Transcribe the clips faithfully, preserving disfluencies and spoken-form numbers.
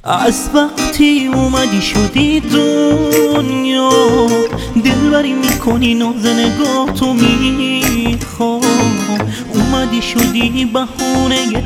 از وقتی اومدی شدی دنیا دلبری میکنی ناز نگاه تو میخوام. اومدی شدی بهونه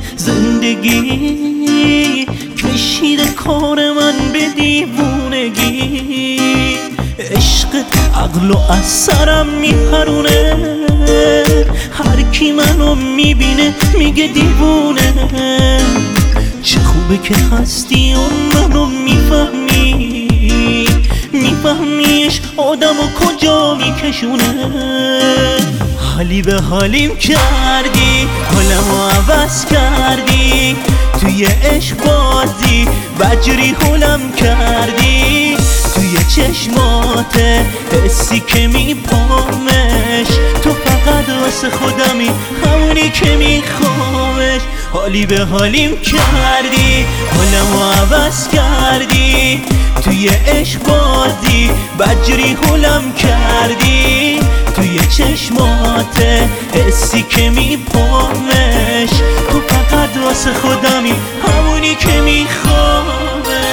زندگی کشید کار من به دیوونگی. عشقت عقلو از سرم میپرونه، هر کی منو میبینه میگه دیوونه. چه خوبه که هستی و منو میفهمی، میفهمیش آدمو کجا میکشونه. حالی به حالیم کردی، حالمو عوض کردی، توی عشق بازی بجری حولم کردی. توی چشمات حسی که میپامش، تو فقط واسه خودمی همونی که میخوامش. حالی به حالیم کردی، حالمو عوض کردی، توی عشق بازی بجری حولم کردی. توی چشمات حسی که میپامش، تو فقط واسه خودمی همونی که میخوامش.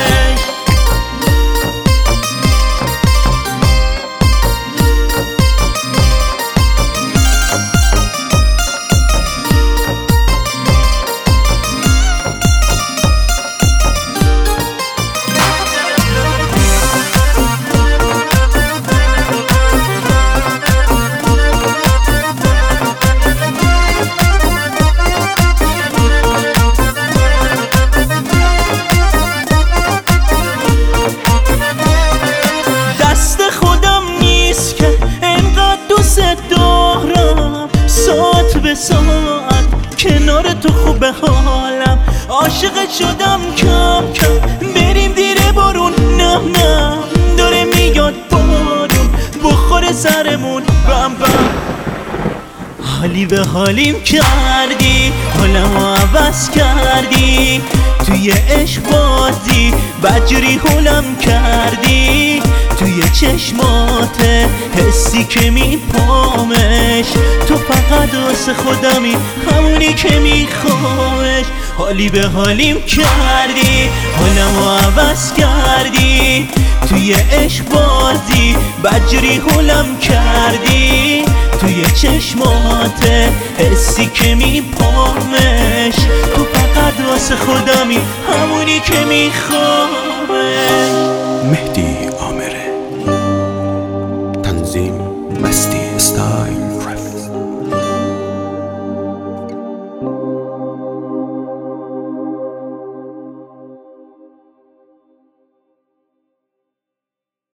دارم ساعت به ساعت کنار تو خوبه حالم. عاشقت شدم کم کم، بریم دیره بارون. نه نه داره میاد بارون بخوره سرمون بم بم. حالی به حالیم کردی، حالمو عوض کردی، توی عشق بازی بجری حولم کردی. توی چشمات حسی که میپامش، تو فقط واسه خودمی همونی که میخوامش. حالی به حالیم کردی، حالمو عوض کردی، توی عشق بازی بجری حولم کردی. توی چشمات حسی که میپامش، تو فقط واسه خودمی همونی که میخوامش. مهدی